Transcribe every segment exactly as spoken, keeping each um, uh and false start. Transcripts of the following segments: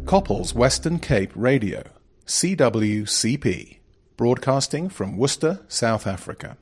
Couples Western Cape Radio, C W C P, broadcasting from Worcester, South Africa.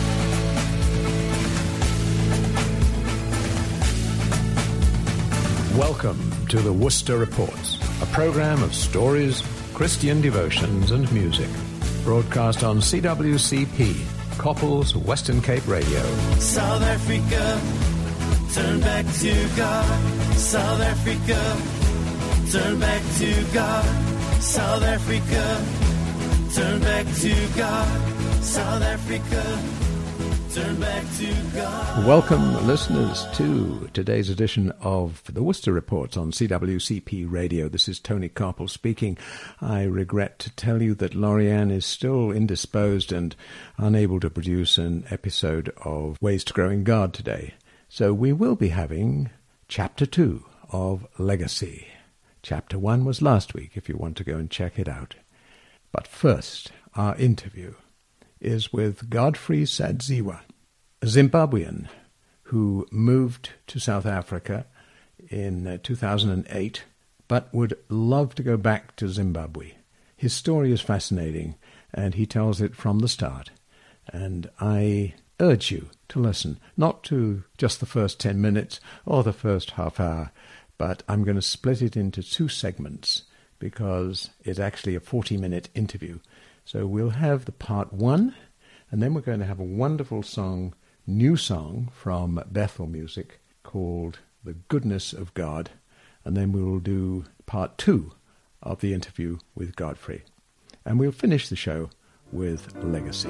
Welcome to the Worcester Reports, a program of stories, Christian devotions and music, broadcast on C W C P, Couples Western Cape Radio. South Africa, turn back to God. South Africa, turn back to God. South Africa, turn back to God. South Africa, turn back to God. Welcome, listeners, to today's edition of the Worcester Reports on C W C P Radio. This is Tony Carpel speaking. I regret to tell you that Lorianne is still indisposed and unable to produce an episode of Ways to Grow in God today. So we will be having Chapter two of Legacy. Chapter one was last week, if you want to go and check it out. But first, our interview is with Godfrey Sadziwa, a Zimbabwean who moved to South Africa in uh, two thousand eight, but would love to go back to Zimbabwe. His story is fascinating, and he tells it from the start. And I urge you to listen, not to just the first ten minutes or the first half hour, but I'm going to split it into two segments because it's actually a forty-minute interview. So we'll have the part one, and then we're going to have a wonderful song, new song from Bethel Music called The Goodness of God, and then we will do part two of the interview with Godfrey. And we'll finish the show with Legacy.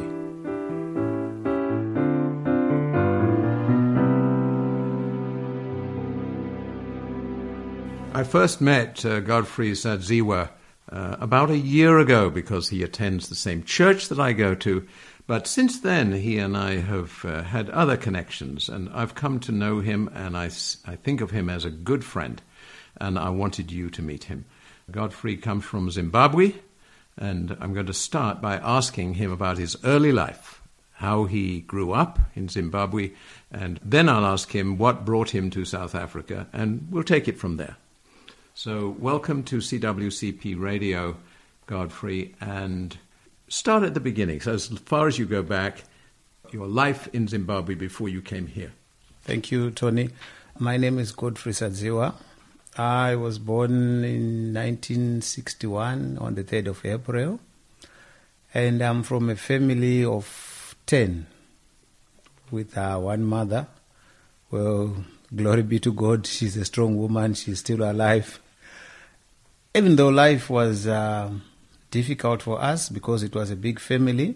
I first met uh, Godfrey Sadziwa uh, about a year ago because he attends the same church that I go to. But since then, he and I have uh, had other connections, and I've come to know him, and I, I think of him as a good friend, and I wanted you to meet him. Godfrey comes from Zimbabwe, and I'm going to start by asking him about his early life, how he grew up in Zimbabwe, and then I'll ask him what brought him to South Africa, and we'll take it from there. So welcome to C W C P Radio, Godfrey, and start at the beginning. So as far as you go back, your life in Zimbabwe before you came here. Thank you, Tony. My name is Godfrey Sadziwa. I was born in nineteen sixty-one on the third of April, and I'm from a family of ten with uh, one mother. Well, glory be to God, she's a strong woman, she's still alive. Even though life was uh, difficult for us because it was a big family,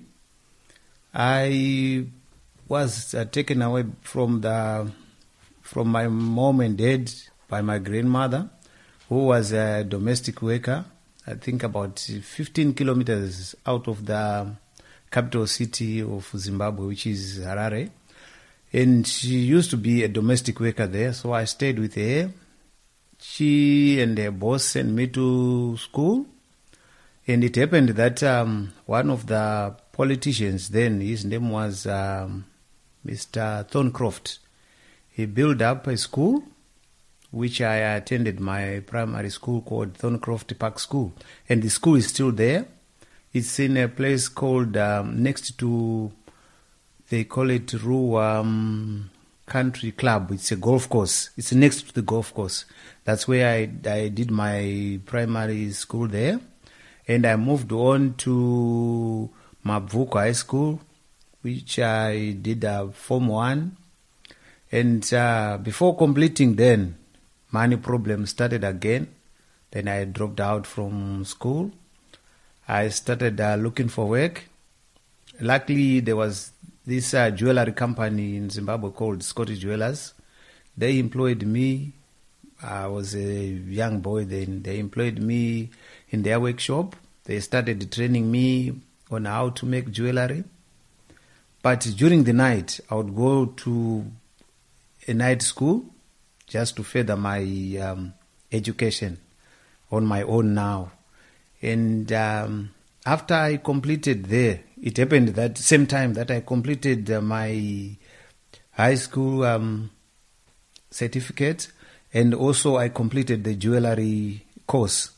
I was uh, taken away from the from my mom and dad by my grandmother, who was a domestic worker, I think about fifteen kilometers out of the capital city of Zimbabwe, which is Harare. And she used to be a domestic worker there, so I stayed with her. She and her boss sent me to school, and it happened that um, one of the politicians then, his name was um, Mister Thorncroft, he built up a school, which I attended my primary school called Thorncroft Park School, and the school is still there. It's in a place called um, next to, they call it Ruam Country Club. It's a golf course. It's next to the golf course. That's where I, I did my primary school there. And I moved on to Mabvuku High School, which I did uh, Form one. And uh, before completing then, money problems started again. Then I dropped out from school. I started uh, looking for work. Luckily, there was this uh, jewelry company in Zimbabwe called Scottish Jewelers. They employed me. I was a young boy then. They employed me in their workshop. They started training me on how to make jewelry. But during the night, I would go to a night school just to further my um, education on my own now. And um, after I completed there, it happened that same time that I completed uh, my high school um, certificate, and also I completed the jewelry course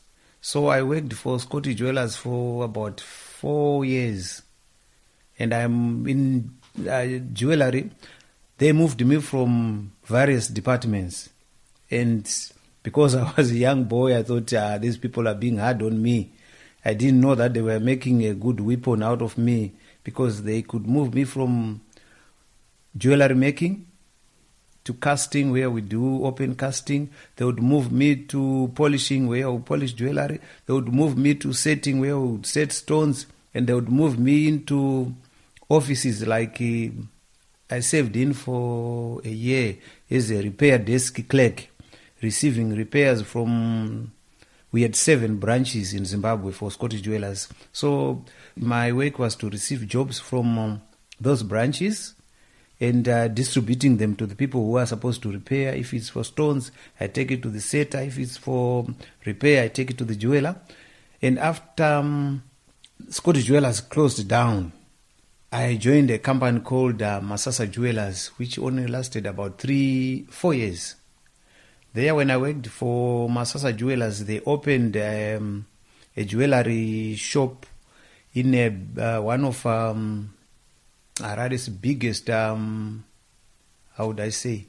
So I worked for Scotty Jewelers for about four years. And I'm in uh, jewelry. They moved me from various departments. And because I was a young boy, I thought uh, these people are being hard on me. I didn't know that they were making a good weapon out of me, because they could move me from jewelry making to casting, where we do open casting. They would move me to polishing, where I would polish jewelry. They would move me to setting, where I would set stones. And they would move me into offices like uh, I served in for a year as a repair desk clerk, receiving repairs from... We had seven branches in Zimbabwe for Scottish Jewelers. So my work was to receive jobs from um, those branches and uh, distributing them to the people who are supposed to repair. If it's for stones, I take it to the setter. If it's for repair, I take it to the jeweler. And after um, Scottish Jewelers closed down, I joined a company called uh, Masasa Jewelers, which only lasted about three, four years. There, when I worked for Masasa Jewelers, they opened um, a jewelry shop in a, uh, one of um, Harare's biggest, um, how would I say,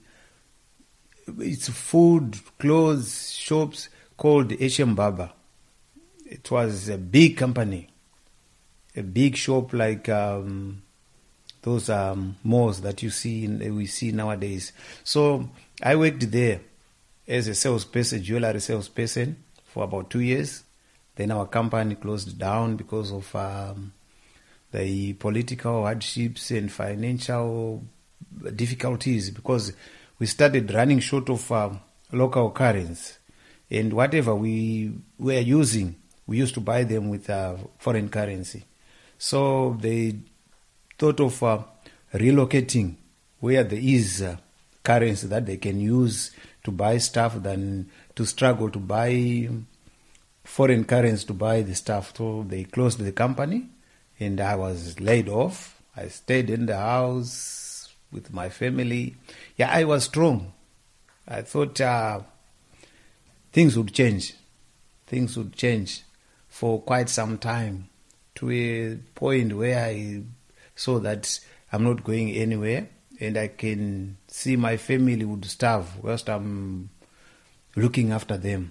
it's food, clothes shops called H M Baba. It was a big company, a big shop like um, those um, malls that you see in, we see nowadays. So I worked there as a salesperson, jewelry salesperson, for about two years. Then our company closed down because of um, the political hardships and financial difficulties, because we started running short of uh, local currency. And whatever we were using, we used to buy them with uh, foreign currency. So they thought of uh, relocating where there is uh, currency that they can use to buy stuff than to struggle to buy foreign currency to buy the stuff. So they closed the company and I was laid off. I stayed in the house with my family. Yeah, I was strong. I thought uh, things would change. Things would change for quite some time, to a point where I saw that I'm not going anywhere. And I can see my family would starve whilst I'm looking after them.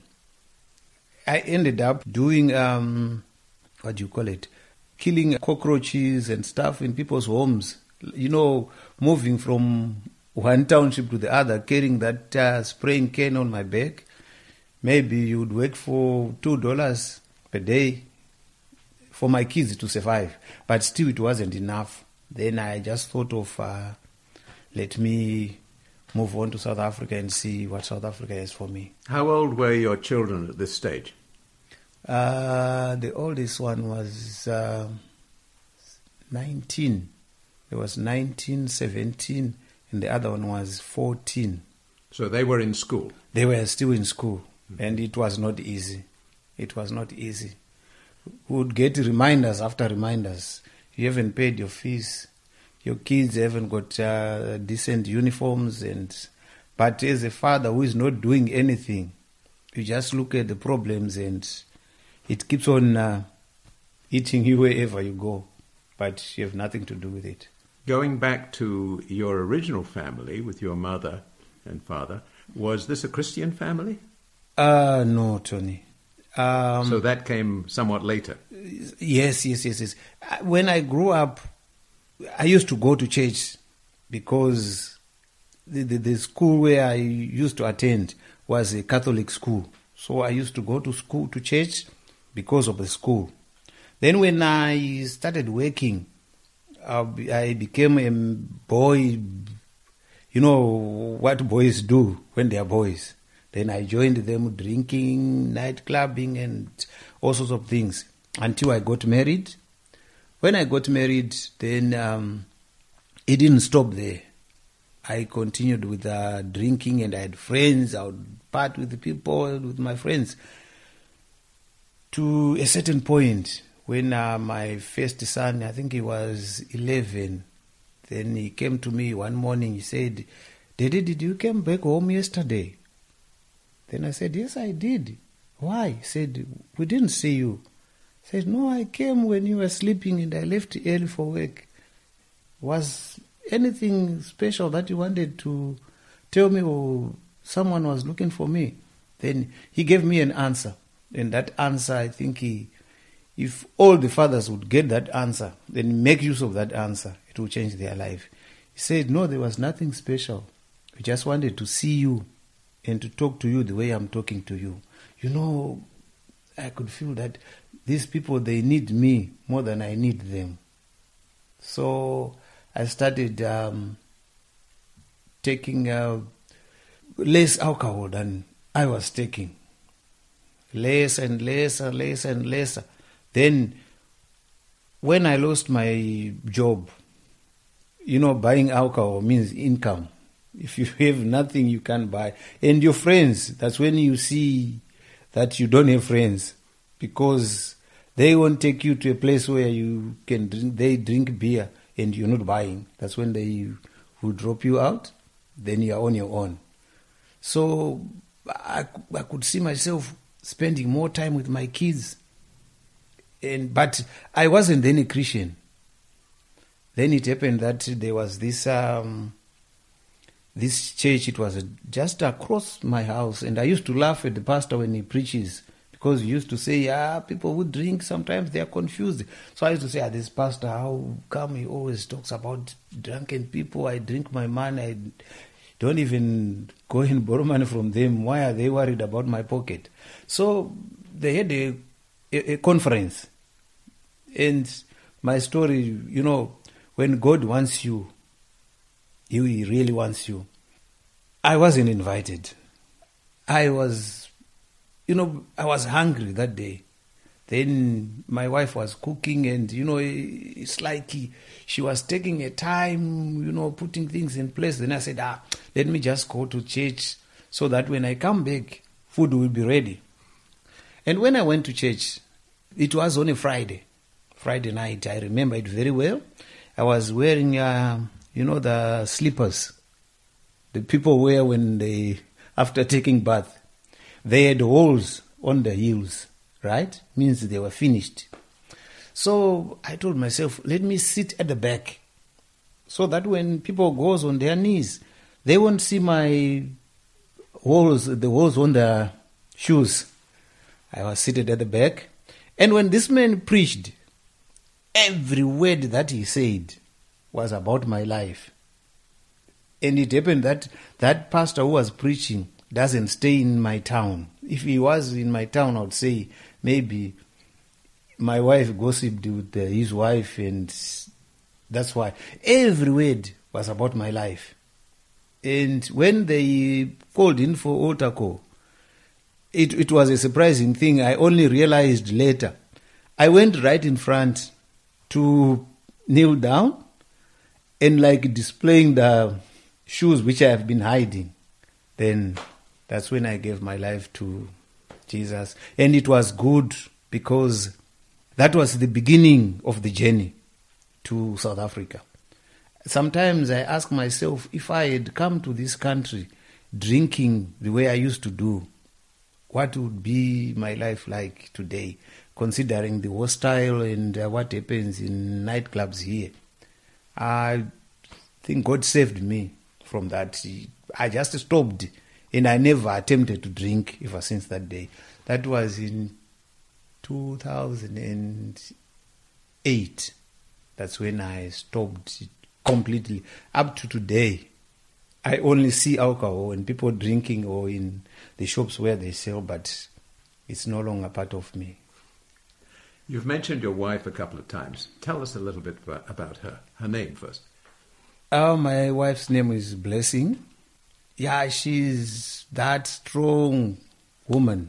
I ended up doing, um, what do you call it, killing cockroaches and stuff in people's homes. You know, moving from one township to the other, carrying that uh, spraying can on my back. Maybe you would work for two dollars per day for my kids to survive. But still it wasn't enough. Then I just thought of... Uh, let me move on to South Africa and see what South Africa is for me. How old were your children at this stage? Uh, the oldest one was uh, nineteen. It was nineteen, seventeen, and the other one was fourteen. So they were in school? They were still in school, mm-hmm. And it was not easy. It was not easy. We would get reminders after reminders. You haven't paid your fees. Your kids haven't got uh, decent uniforms, and but as a father who is not doing anything, you just look at the problems and it keeps on uh, eating you wherever you go, but you have nothing to do with it. Going back to your original family with your mother and father, was this a Christian family? Uh, no, Tony. Um, so that came somewhat later? Yes, yes, yes, yes. When I grew up, I used to go to church because the, the, the school where I used to attend was a Catholic school. So I used to go to school, to church, because of the school. Then when I started working, I became a boy. You know what boys do when they are boys. Then I joined them drinking, night clubbing, and all sorts of things until I got married. When I got married, then um, it didn't stop there. I continued with uh, drinking, and I had friends. I would part with the people, with my friends. To a certain point, when uh, my first son, I think he was eleven, then he came to me one morning. He said, "Daddy, did you come back home yesterday?" Then I said, "Yes, I did." Why? He said, we didn't see you. I said, no, I came when you were sleeping and I left early for work. Was anything special that you wanted to tell me, or someone was looking for me? Then he gave me an answer. And that answer, I think he, if all the fathers would get that answer, then make use of that answer, it will change their life. He said, no, there was nothing special. We just wanted to see you and to talk to you the way I'm talking to you. You know, I could feel that these people, they need me more than I need them. So I started um, taking uh, less alcohol than I was taking. Less and less and less and less. Then when I lost my job, you know, buying alcohol means income. If you have nothing, you can't buy. And your friends, that's when you see that you don't have friends, because they won't take you to a place where you can drink, they drink beer and you're not buying. That's when they will drop you out, then you're on your own. So I, I could see myself spending more time with my kids. And but I wasn't then a Christian. Then it happened that there was this um, this church. It was just across my house, and I used to laugh at the pastor when he preaches, because he used to say, "Ah, people who drink sometimes they are confused." So I used to say, "Ah, this pastor, how come he always talks about drunken people? I drink my money. I don't even go and borrow money from them. Why are they worried about my pocket?" So they had a, a, a conference, and my story, you know. When God wants you, He really wants you. I wasn't invited. I was, you know, I was hungry that day. Then my wife was cooking, and, you know, it's like she was taking a time, you know, putting things in place. Then I said, ah, let me just go to church so that when I come back, food will be ready. And when I went to church, it was on a Friday, Friday night. I remember it very well. I was wearing, uh, you know, the slippers the people wear when they, after taking bath. They had holes on the heels, right? Means they were finished. So I told myself, let me sit at the back, so that when people goes on their knees, they won't see my holes, the holes on the shoes. I was seated at the back, and when this man preached, every word that he said was about my life. And it happened that that pastor who was preaching doesn't stay in my town. If he was in my town, I would say maybe my wife gossiped with uh, his wife, and that's why every word was about my life. And when they called in for altar call, it, it was a surprising thing. I only realized later. I went right in front to kneel down and like displaying the shoes which I have been hiding. Then that's when I gave my life to Jesus. And it was good, because that was the beginning of the journey to South Africa. Sometimes I ask myself, if I had come to this country drinking the way I used to do, what would be my life like today, considering the hostile and uh, what happens in nightclubs here? I think God saved me from that. I just stopped, and I never attempted to drink ever since that day. That was in two thousand eight. That's when I stopped completely. Up to today, I only see alcohol and people drinking or in the shops where they sell, but it's no longer part of me. You've mentioned your wife a couple of times. Tell us a little bit about her. Her name first. Oh, my wife's name is Blessing. Yeah, she's that strong woman.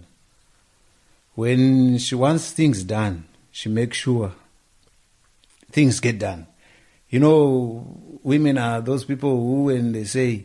When she wants things done, she makes sure things get done. You know, women are those people who, when they say,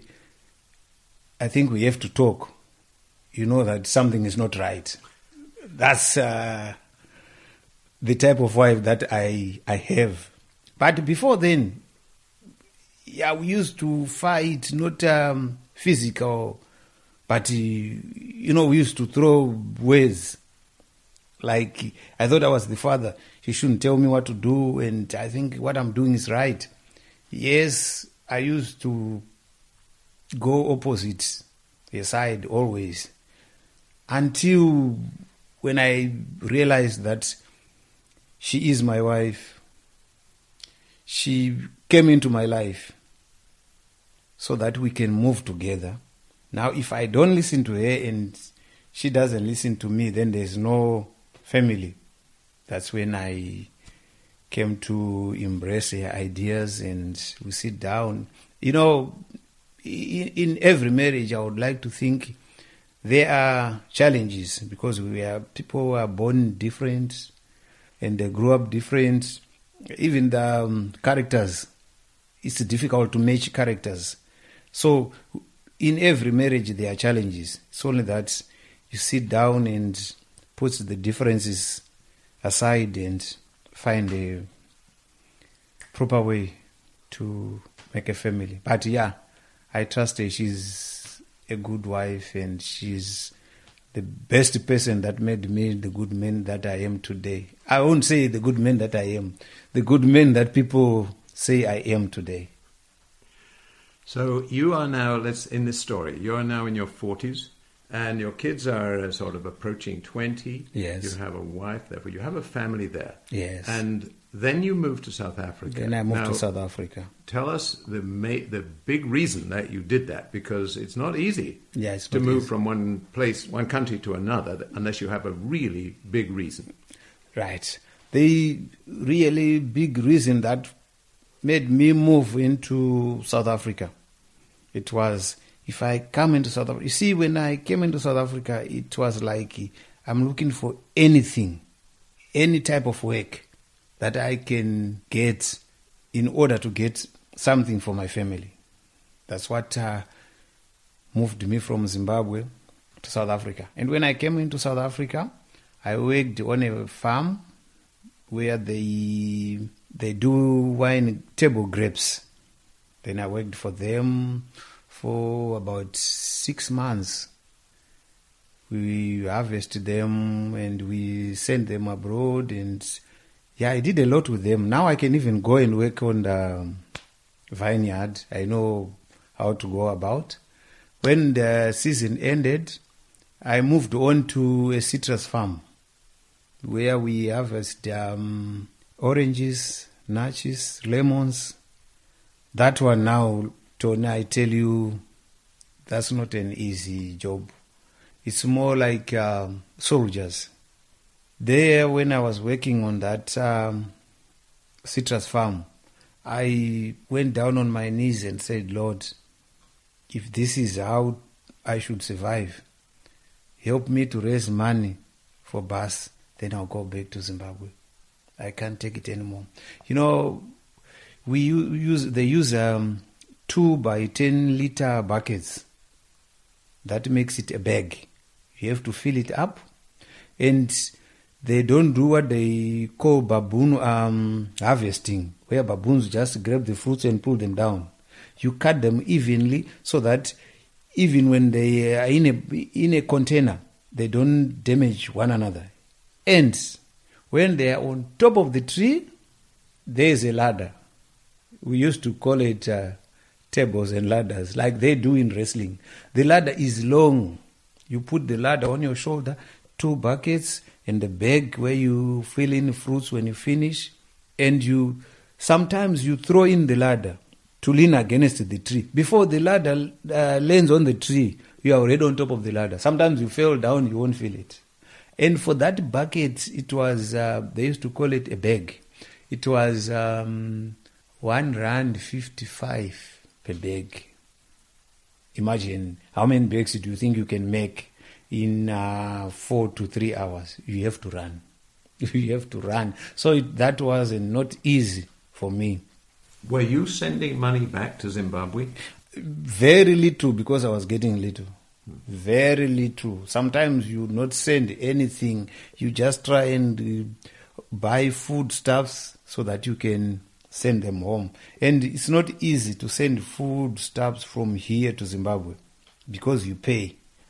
I think we have to talk, you know that something is not right. That's uh, the type of wife that I, I have. But before then, yeah, we used to fight, not um, physical, But, uh, you know, we used to throw words. Like, I thought I was the father. She shouldn't tell me what to do, and I think what I'm doing is right. Yes, I used to go opposite her side always. Until when I realized that she is my wife, she came into my life so that we can move together. Now, if I don't listen to her and she doesn't listen to me, then there's no family. That's when I came to embrace her ideas and we sit down. You know, in, in every marriage, I would like to think there are challenges because we are people who are born different and they grew up different. Even the um, characters, it's difficult to match characters. So in every marriage, there are challenges. It's only that you sit down and put the differences aside and find a proper way to make a family. But yeah, I trust her. She's a good wife and she's the best person that made me the good man that I am today. I won't say the good man that I am, the good man that people say I am today. So you are now, let's in this story, you are now in your forties. And your kids are uh, sort of approaching twenty. Yes. You have a wife, therefore you have a family there. Yes. And then you moved to South Africa. Then I moved now, to South Africa. Tell us the ma- the big reason that you did that, because it's not easy yeah, it's to not move easy. from one place, one country to another, unless you have a really big reason. Right. The really big reason that made me move into South Africa, it was... If I come into South Africa, you see, when I came into South Africa, it was like I'm looking for anything, any type of work that I can get in order to get something for my family. That's what uh, moved me from Zimbabwe to South Africa. And when I came into South Africa, I worked on a farm where they they do wine table grapes. Then I worked for them for about six months. We harvested them and we sent them abroad, and yeah, I did a lot with them. Now I can even go and work on the vineyard. I know how to go about. When the season ended, I moved on to a citrus farm where we harvest um, oranges, natches, lemons. That one now, Tony, I tell you, that's not an easy job. It's more like um, soldiers. There, when I was working on that um, citrus farm, I went down on my knees and said, Lord, if this is how I should survive, help me to raise money for bus, then I'll go back to Zimbabwe. I can't take it anymore. You know, we use they use um, two by ten liter buckets. That makes it a bag. You have to fill it up, and they don't do what they call baboon um, harvesting, where baboons just grab the fruits and pull them down. You cut them evenly so that even when they are in a in a container, they don't damage one another. And when they are on top of the tree, there is a ladder. We used to call it uh, tables and ladders, like they do in wrestling. The ladder is long. You put the ladder on your shoulder, two buckets, and the bag where you fill in fruits when you finish, and you sometimes you throw in the ladder to lean against the tree. Before the ladder uh, lands on the tree, you are already on top of the ladder. Sometimes you fall down, you won't feel it. And for that bucket, it was, uh, they used to call it a bag. It was um, one rand fifty-five per bag. Imagine how many bags do you think you can make in uh, four to three hours? You have to run. You have to run. So it, that was uh, not easy for me. Were you sending money back to Zimbabwe? Very little, because I was getting little. Very little. Sometimes you not send anything. You just try and uh, buy foodstuffs so that you can send them home. And it's not easy to send foodstuffs from here to Zimbabwe because you pay.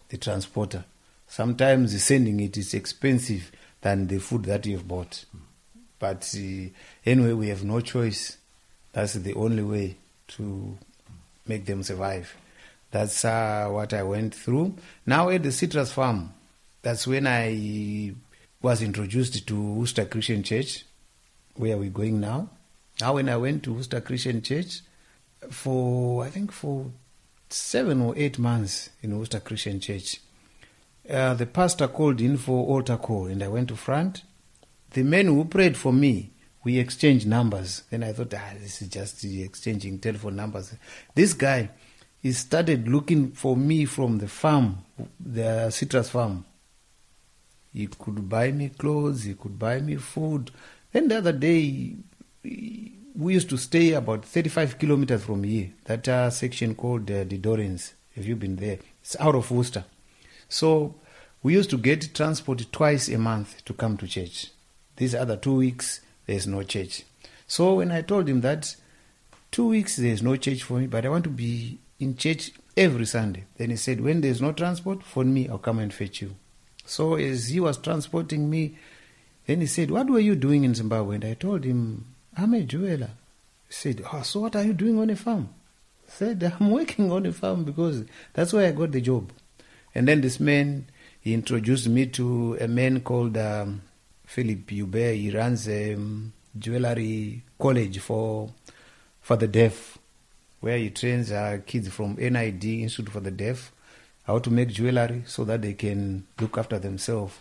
the transporter. Sometimes sending it is expensive than the food that you've bought. But uh, anyway, we have no choice. That's the only way to make them survive. That's uh, what I went through. Now at the citrus farm, that's when I was introduced to Worcester Christian Church, where we're going now. Now when I went to Worcester Christian Church, for, I think for seven or eight months in Worcester Christian Church, uh, the pastor called in for altar call, and I went to front. The men who prayed for me, we exchanged numbers. Then I thought, ah, this is just exchanging telephone numbers. This guy, he started looking for me from the farm, the citrus farm. He could buy me clothes, he could buy me food. Then the other day, we used to stay about thirty-five kilometers from here, that uh, section called uh, the Dorrans. Have you been there? It's out of Worcester. So we used to get transport twice a month to come to church. These other two weeks, there's no church. So when I told him that two weeks there's no church for me, but I want to be in church every Sunday, then he said, when there's no transport, phone me, I'll come and fetch you. So as he was transporting me, then he said, what were you doing in Zimbabwe? And I told him, I'm a jeweler. He said, oh, so what are you doing on a farm? I said, I'm working on a farm because that's where I got the job. And then this man, he introduced me to a man called um, Philip Hubert. He runs a um, jewelry college for for the deaf, where he trains uh, kids from N I D, Institute for the Deaf, how to make jewelry so that they can look after themselves.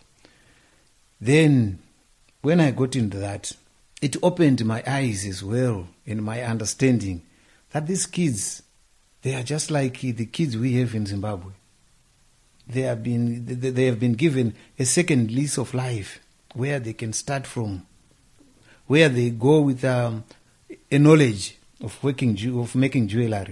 Then, when I got into that, it opened my eyes as well in my understanding that these kids, they are just like the kids we have in Zimbabwe. They have been they have been given a second lease of life where they can start from, where they go with um, a knowledge of working of making jewelry.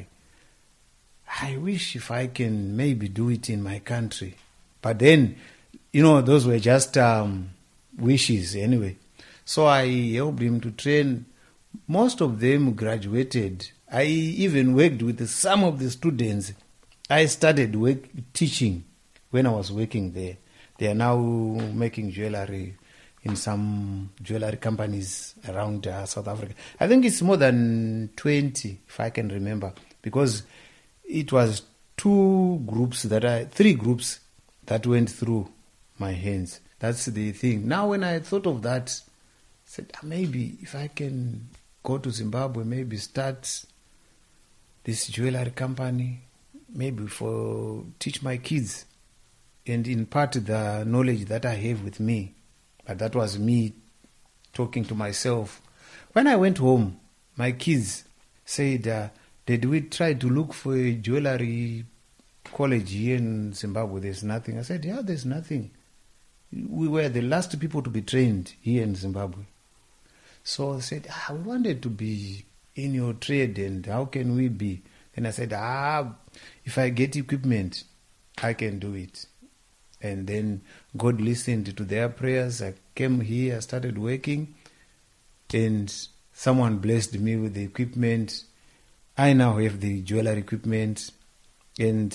I wish if I can maybe do it in my country, but then, you know, those were just um, wishes anyway. So I helped him to train. Most of them graduated. I even worked with some of the students. I started work teaching when I was working there. They are now making jewelry in some jewelry companies around uh, South Africa. I think it's more than twenty, if I can remember, because it was two groups that I, three groups that went through my hands. That's the thing. Now when I thought of that, I said, maybe if I can go to Zimbabwe, maybe start this jewelry company, maybe for teach my kids and impart the knowledge that I have with me. But that was me talking to myself. When I went home, my kids said, uh, did we try to look for a jewelry college here in Zimbabwe? There's nothing. I said, yeah, there's nothing. We were the last people to be trained here in Zimbabwe. So I said, ah, we wanted to be in your trade, and how can we be? Then I said, ah, if I get equipment, I can do it. And then God listened to their prayers. I came here, I started working, and someone blessed me with the equipment. I now have the jewelry equipment, and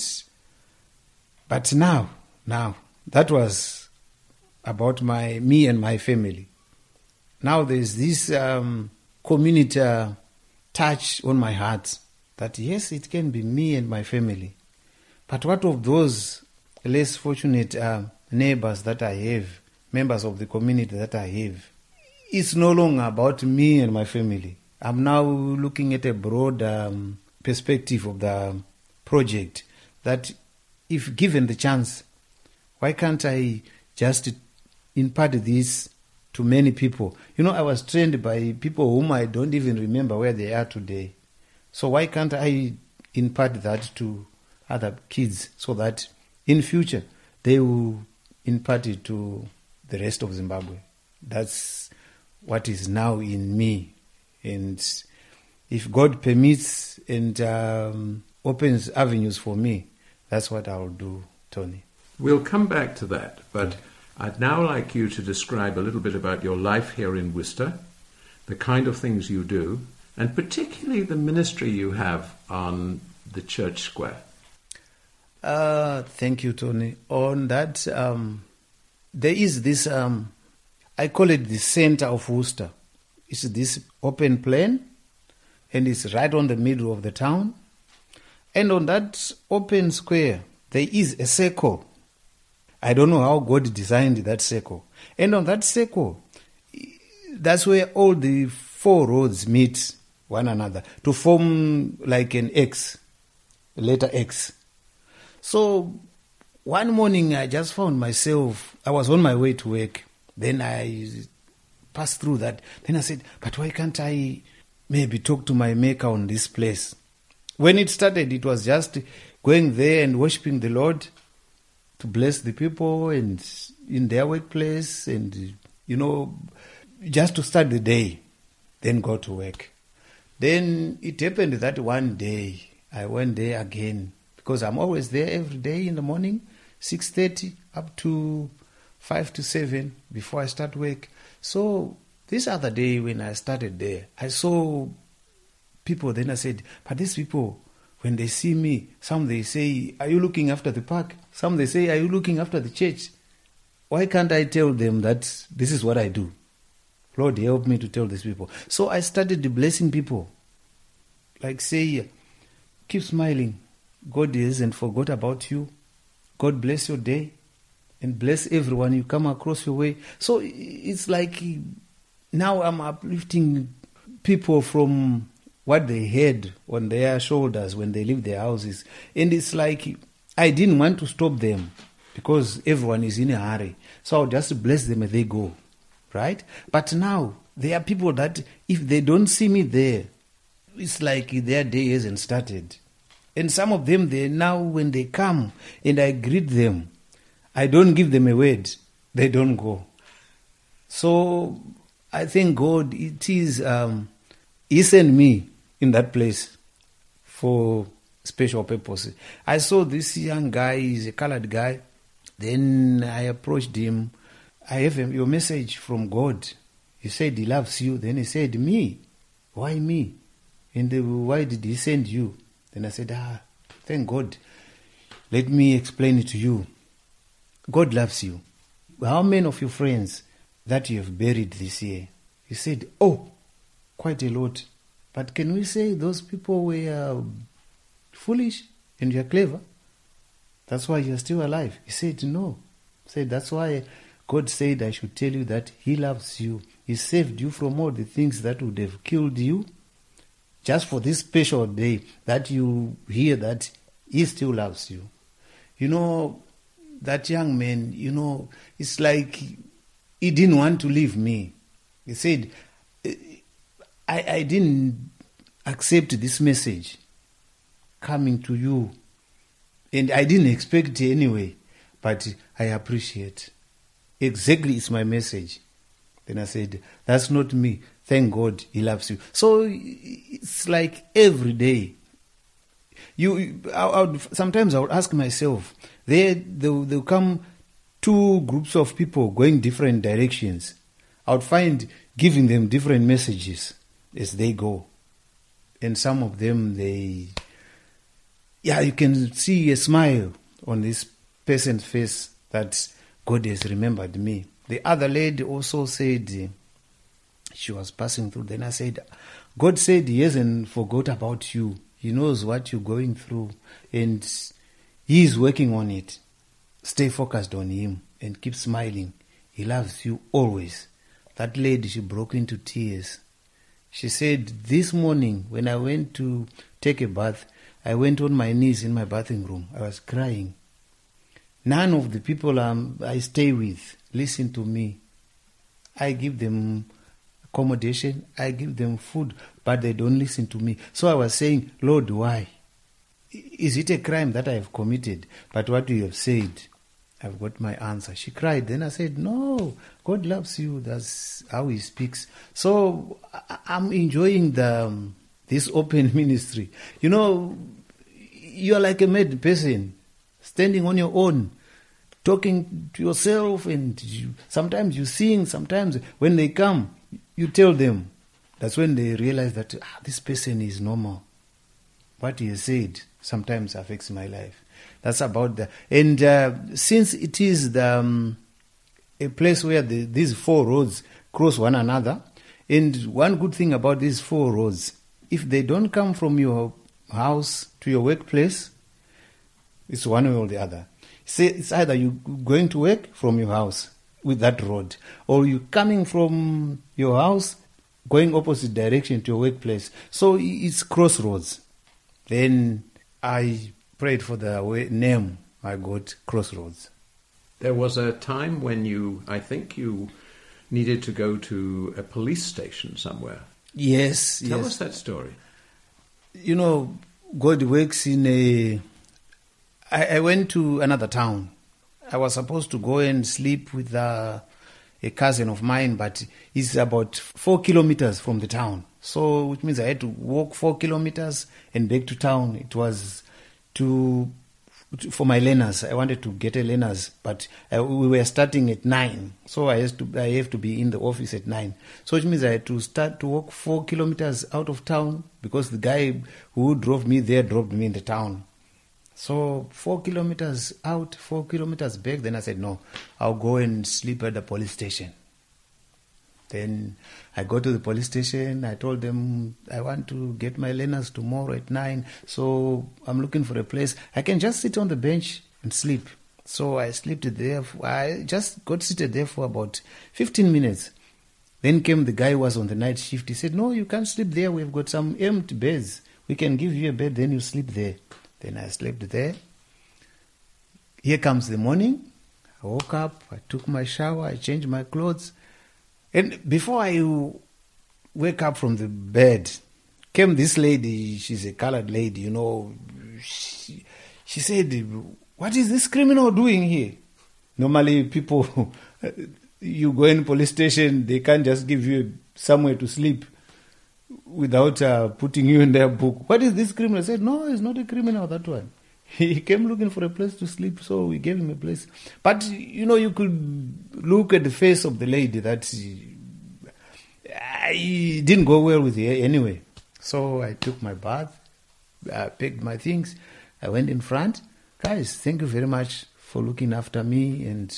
but now, now that was about my me and my family. Now there's this um, community uh, touch on my heart that yes, it can be me and my family. But what of those less fortunate uh, neighbors that I have, members of the community that I have? It's no longer about me and my family. I'm now looking at a broad um, perspective of the project, that if given the chance, why can't I just impart this to many people? You know, I was trained by people whom I don't even remember where they are today. So why can't I impart that to other kids so that in future they will impart it to the rest of Zimbabwe? That's what is now in me. And if God permits and um, opens avenues for me, that's what I'll do, Tony. We'll come back to that, but I'd now like you to describe a little bit about your life here in Worcester, the kind of things you do, and particularly the ministry you have on the church square. Uh, thank you, Tony. On that, um, there is this, um, I call it the center of Worcester. It's this open plain, and it's right on the middle of the town. And on that open square, there is a circle. I don't know how God designed that circle. And on that circle, that's where all the four roads meet one another to form like an X, a letter X. So one morning I just found myself, I was on my way to work. Then I passed through that. Then I said, but why can't I maybe talk to my maker on this place? When it started, it was just going there and worshiping the Lord to bless the people and in their workplace and, you know, just to start the day, then go to work. Then it happened that one day I went there again because I'm always there every day in the morning, six thirty up to five to seven before I start work. So this other day when I started there, I saw people. Then I said, but these people, when they see me, some they say, are you looking after the park? Some they say, are you looking after the church? Why can't I tell them that this is what I do? Lord, help me to tell these people. So I started blessing people. Like say, keep smiling. God hasn't forgot about you. God bless your day and bless everyone you come across your way. So it's like now I'm uplifting people from what they had on their shoulders when they leave their houses. And it's like I didn't want to stop them because everyone is in a hurry. So I'll just bless them as they go, right? But now there are people that if they don't see me there, it's like their day hasn't started. And some of them, they now when they come and I greet them, I don't give them a word, they don't go. So I thank God it is, um, He sent me in that place for special purposes. I saw this young guy, he's a colored guy. Then I approached him. I have a, your message from God. He said He loves you. Then he said, me? Why me? And they, why did He send you? Then I said, ah, thank God. Let me explain it to you. God loves you. How many of your friends that you have buried this year? He said, oh, quite a lot. But can we say those people were foolish and you're clever? That's why you're still alive. He said, no. He said, that's why God said I should tell you that He loves you. He saved you from all the things that would have killed you. Just for this special day that you hear that He still loves you. You know, that young man, you know, it's like he didn't want to leave me. He said, I, I didn't accept this message coming to you. And I didn't expect it anyway, but I appreciate. Exactly, it's my message. Then I said, that's not me. Thank God He loves you. So it's like every day. You, I, I would, sometimes I would ask myself, there they'll, they'll come two groups of people going different directions. I would find giving them different messages as they go. And some of them, they, yeah, you can see a smile on this person's face that God has remembered me. The other lady also said, she was passing through. Then I said, God said He hasn't forgot about you. He knows what you're going through. And He is working on it. Stay focused on Him and keep smiling. He loves you always. That lady, she broke into tears. She said, this morning when I went to take a bath, I went on my knees in my bathing room. I was crying. None of the people um, I stay with listen to me. I give them accommodation, I give them food, but they don't listen to me. So I was saying, Lord, why? Is it a crime that I have committed? But what you have said, I've got my answer. She cried. Then I said, no, God loves you. That's how He speaks. So I'm enjoying the um, this open ministry. You know, you're like a mad person, standing on your own, talking to yourself, and you, sometimes you sing, sometimes when they come, you tell them. That's when they realize that ah, this person is normal. What he has said sometimes affects my life. That's about the... And uh, since it is the, um, a place where the, these four roads cross one another, and one good thing about these four roads, if they don't come from your house to your workplace, it's one way or the other. Say it's either you going to work from your house with that road, or you coming from your house going opposite direction to your workplace. So it's crossroads. Then I prayed for the way, name. I got Crossroads. There was a time when you, I think you needed to go to a police station somewhere. Yes, Tell yes. us that story. You know, God works in a... I, I went to another town. I was supposed to go and sleep with uh, a cousin of mine, but it's about four kilometers from the town. So, which means I had to walk four kilometers and back to town. It was to... for my learners. I wanted to get a learners, but uh, we were starting at nine. So I have to I have to be in the office at nine. So it means I had to start to walk four kilometers out of town because the guy who drove me there dropped me in the town. So four kilometers out, four kilometers back. Then I said, no, I'll go and sleep at the police station. Then I go to the police station. I told them I want to get my learners tomorrow at nine. So I'm looking for a place. I can just sit on the bench and sleep. So I slept there. For, I just got seated there for about fifteen minutes. Then came the guy who was on the night shift. He said, no, you can't sleep there. We've got some empty beds. We can give you a bed, then you sleep there. Then I slept there. Here comes the morning. I woke up. I took my shower. I changed my clothes. And before I wake up from the bed, came this lady. She's a colored lady, you know. She, she said, what is this criminal doing here? Normally people, you go in police station, they can't just give you somewhere to sleep without uh, putting you in their book. What is this criminal? I said, no, it's not a criminal, that one. He came looking for a place to sleep, so we gave him a place. But, you know, you could look at the face of the lady that I didn't go well with her anyway. So I took my bath, I picked my things, I went in front. Guys, thank you very much for looking after me, and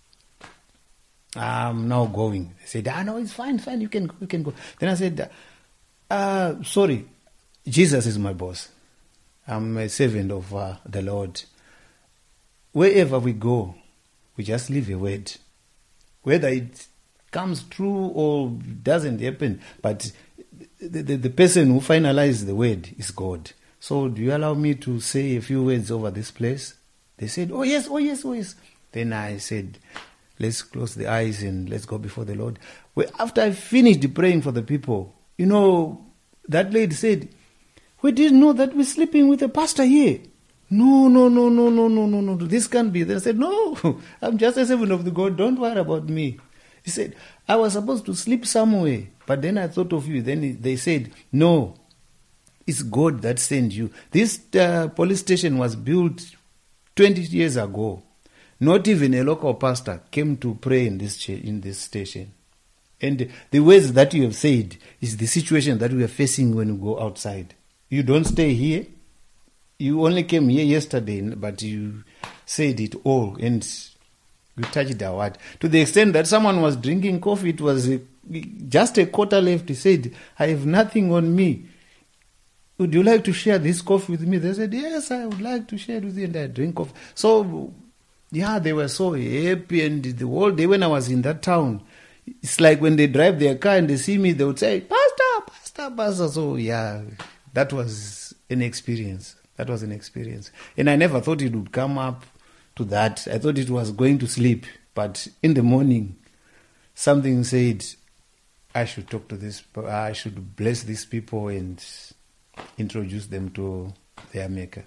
I'm now going. They said, ah, no, it's fine, fine, you can, you can go. Then I said, uh, sorry, Jesus is my boss. I'm a servant of uh, the Lord. Wherever we go, we just leave a word. Whether it comes true or doesn't happen, but the, the, the person who finalizes the word is God. So do you allow me to say a few words over this place? They said, oh yes, oh yes, oh yes. Then I said, let's close the eyes and let's go before the Lord. Well, after I finished praying for the people, you know, that lady said, we didn't know that we're sleeping with a pastor here. No, no, no, no, no, no, no, no. This can't be. Then I said, no, I'm just a servant of the God. Don't worry about me. He said, I was supposed to sleep somewhere, but then I thought of you. Then they said, no, it's God that sent you. This uh, police station was built twenty years ago. Not even a local pastor came to pray in this ch- in this station. And the words that you have said is the situation that we are facing when we go outside. You don't stay here. You only came here yesterday, but you said it all and you touched our heart. To the extent that someone was drinking coffee, it was a, just a quarter left. He said, I have nothing on me. Would you like to share this coffee with me? They said, yes, I would like to share it with you, and I drink coffee. So, yeah, they were so happy, and the whole day when I was in that town, it's like when they drive their car and they see me, they would say, Pastor, Pastor, Pastor. So, yeah, that was an experience. That was an experience. And I never thought it would come up to that. I thought it was going to sleep. But in the morning, something said, I should talk to this, I should bless these people and introduce them to their Maker.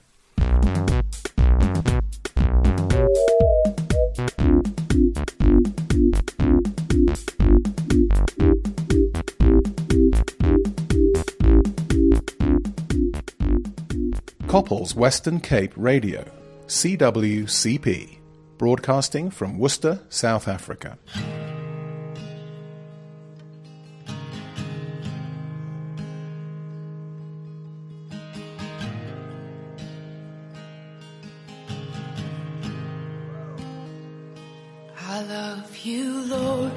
Couples Western Cape Radio, C W C P, broadcasting from Worcester, South Africa. love you, Lord.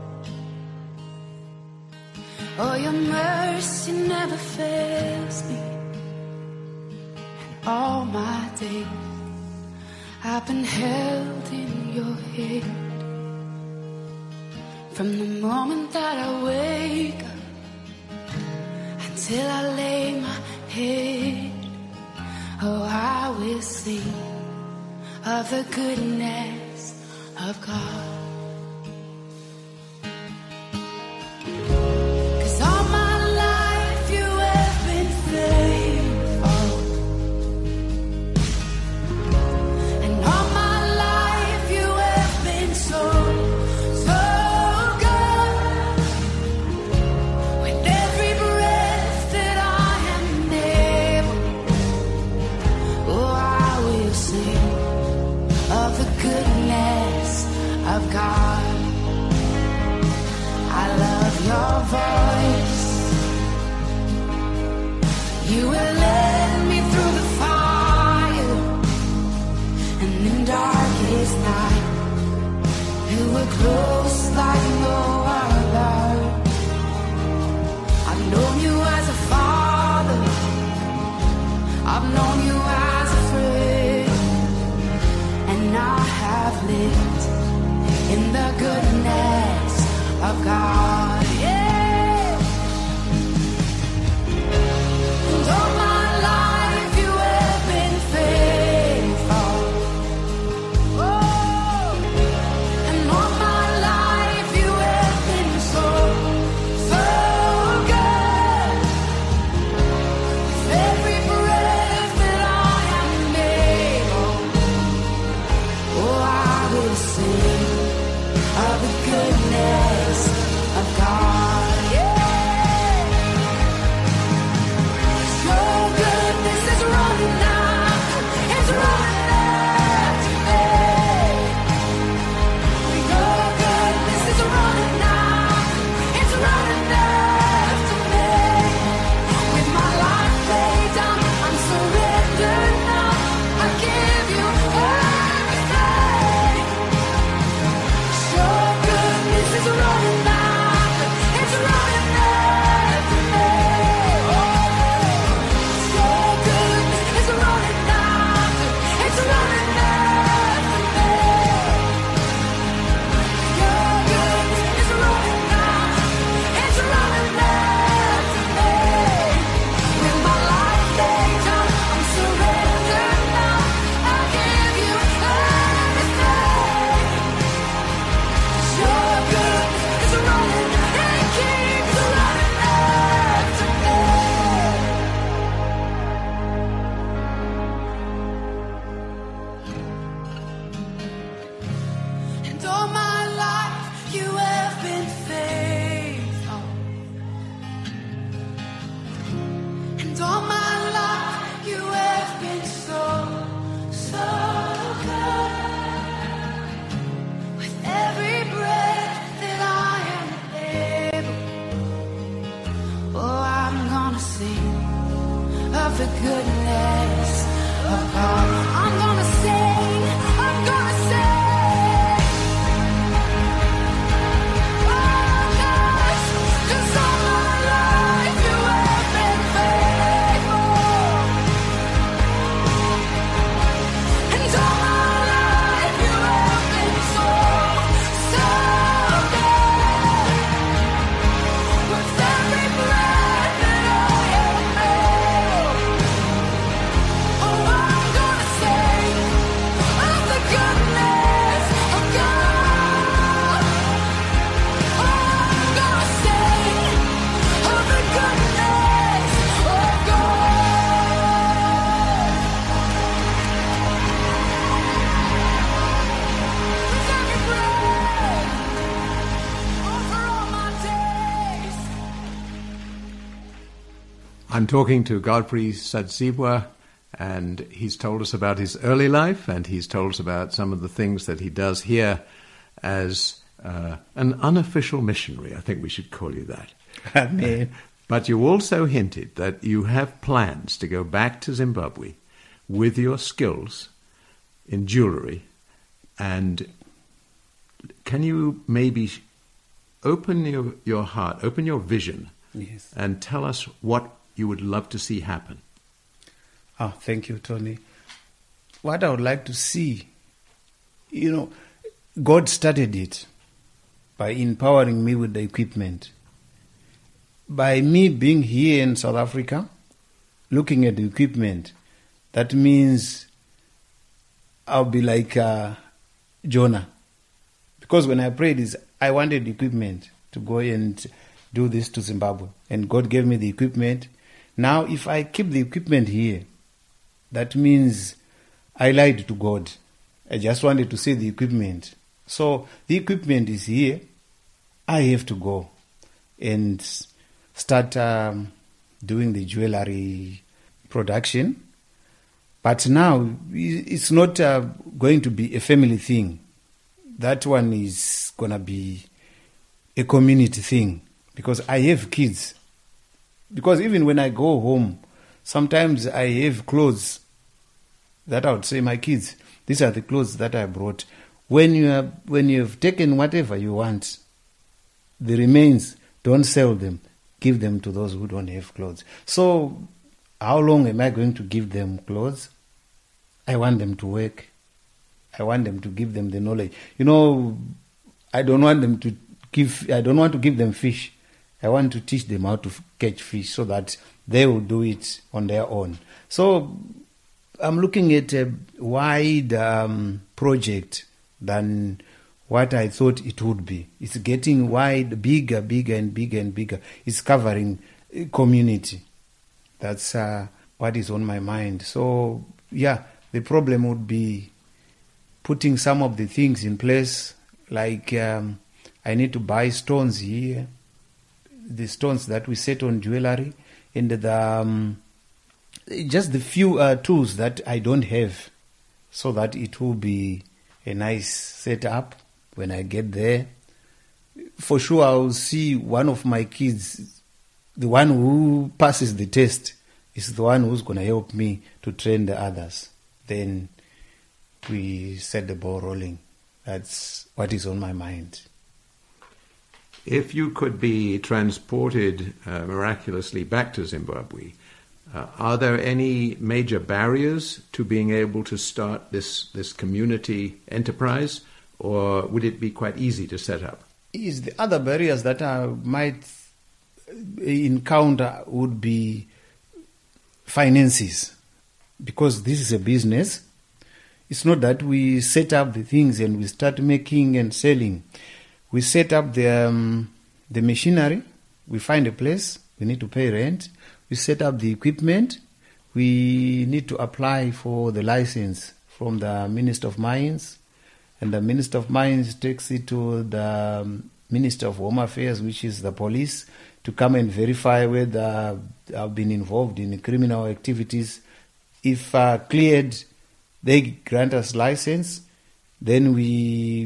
Oh, your mercy never fails me. And all my days I've been held in your hand. From the moment that I wake up until I lay my head, oh, I will sing of the goodness of God. You will lead me through the fire, and in darkest night, you were close like no other. I've known you as a father, I've known you as a friend, and I have lived in the goodness of God. Yeah. All my life you have been faithful. Oh, and all my life you have been so, so good. With every breath that I am able, oh, I will sing of the goodness of God. The goodness of God. I'm gonna sing, I'm gonna sing. Oh gosh, 'cause all my life you have been faithful. And all my life you have been so, so good. With every breath that I am able, oh, I'm gonna sing of the goodness of God. Oh, I'm gonna sing of the goodness of God. With every breath, over all my days. I'm talking to Godfrey Sadzibwa, and he's told us about his early life, and he's told us about some of the things that he does here as uh, an unofficial missionary. I think we should call you that. Amen. But you also hinted that you have plans to go back to Zimbabwe with your skills in jewellery and can you maybe open your, your heart, open your vision, Yes. and tell us what you would love to see happen? Ah, thank you, Tony. What I would like to see, you know, God started it by empowering me with the equipment. By me being here in South Africa, looking at the equipment, that means I'll be like uh, Jonah. Because when I prayed, is I wanted equipment to go and do this to Zimbabwe. And God gave me the equipment. Now, if I keep the equipment here, that means I lied to God. I just wanted to see the equipment. So the equipment is here. I have to go and start um, doing the jewelry production. But now it's not uh, going to be a family thing. That one is going to be a community thing because I have kids. Because even when I go home, sometimes I have clothes that I would say, my kids, these are the clothes that I brought. When you have, when you've taken whatever you want, the remains, don't sell them. Give them to those who don't have clothes. So how long am I going to give them clothes? I want them to work. I want them to give them the knowledge. You know, I don't want them to give, I don't want to give them fish. I want to teach them how to catch fish so that they will do it on their own. So I'm looking at a wide um, project than what I thought it would be. It's getting wide, bigger, bigger and bigger and bigger. It's covering community. That's uh, what is on my mind. So, yeah, the problem would be putting some of the things in place, like um, I need to buy stones here, the stones that we set on jewelry, and the um, just the few uh, tools that I don't have, so that it will be a nice setup when I get there. For sure, I will see one of my kids, the one who passes the test, is the one who's going to help me to train the others. Then we set the ball rolling. That's what is on my mind. If you could be transported uh, miraculously back to Zimbabwe, uh, are there any major barriers to being able to start this, this community enterprise, or would it be quite easy to set up? Is the other barriers that I might encounter would be finances, because this is a business. It's not that we set up the things and we start making and selling. We set up the um, the machinery. We find a place. We need to pay rent. We set up the equipment. We need to apply for the license from the Minister of Mines, and the Minister of Mines takes it to the um, Minister of Home Affairs, which is the police, to come and verify whether I've been involved in criminal activities. If uh, cleared, they grant us license. Then we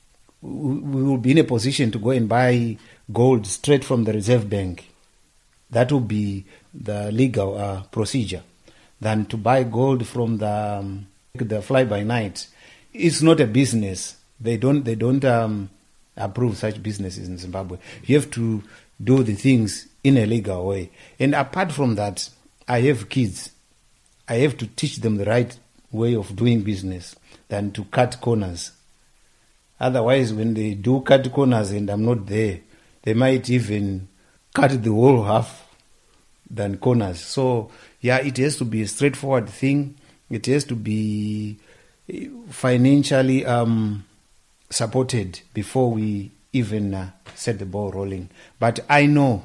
we will be in a position to go and buy gold straight from the Reserve Bank. That will be the legal uh, procedure. Than to buy gold from the um, the fly by night. It's not a business. They don't they don't um, approve such businesses in Zimbabwe. You have to do the things in a legal way. And apart from that, I have kids. I have to teach them the right way of doing business than to cut corners. Otherwise, when they do cut corners and I'm not there, they might even cut the whole half than corners. So, yeah, it has to be a straightforward thing. It has to be financially um, supported before we even uh, set the ball rolling. But I know